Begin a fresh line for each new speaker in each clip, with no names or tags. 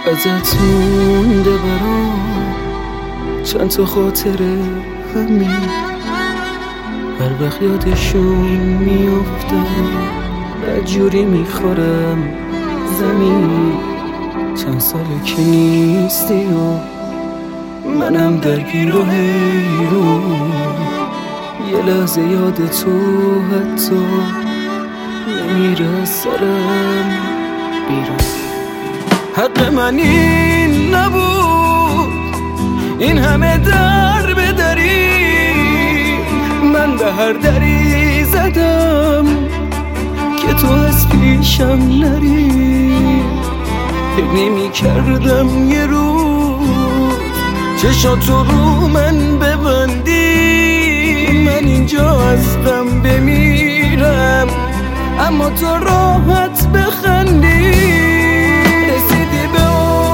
ازت مونده برام چند تا خاطره همین، هر وقت یادشون میافتم بدجوری میخورم زمین. چند ساله که نیستی و منم درگیر و حیرون، یه لحظه یاد تو حتی نمیره از سرم بیرون. حق من این نبود این همه در به دری، من به هر دری زدم که تو از پیشم نری. فکر نمی کردم یه روز چشاتو رو من ببندی، من اینجا از غم بمیرم اما تو راحت بخندی. رسیدی به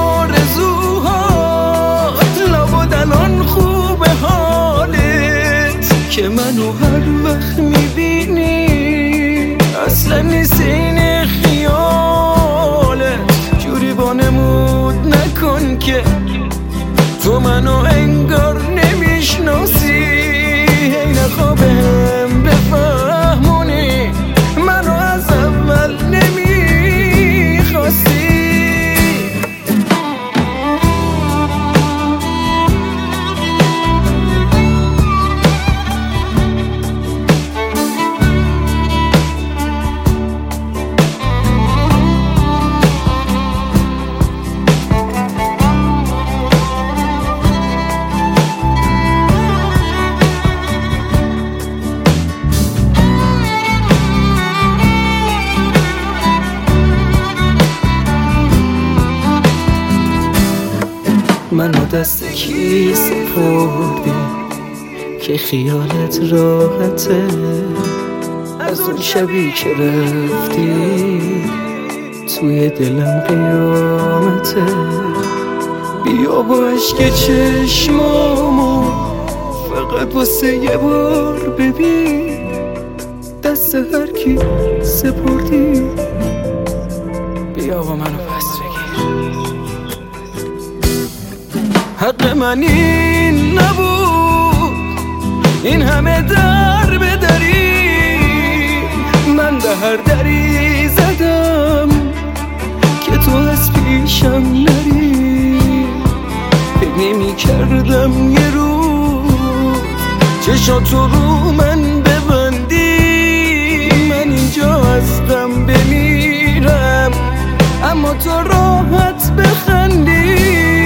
آرزوهات، لابد الان خوبه حالت که منو هر وقت میبینی اصلا نیست این خیالت. جوری وانمود نکن که تو منو انگار نمیشناسی، هی نخوا بهم بفهمونی منو از اول نمیخواستی. منو دست کی سپردی که خیالت راحته، از اون شبی که رفتی توی دلم قیامته. بیا با عشق چشمامو فقط واسه یه بار ببین، دست هر کی سپردی بیا با منو پس بگیر. حق من این نبود این همه در به دری، من به هر دری زدم که تو از پیشم نری. فکر نمی کردم یه روز چشاتو رو من ببندی، من اینجا از غم بمیرم اما تو راحت بخندی.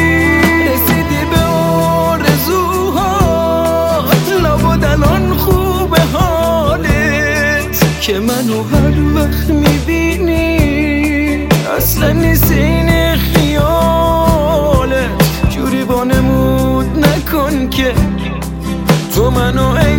که منو هر وقت میبینی اصلا نیست این خیالت. جوری وانمود نکن که تو منو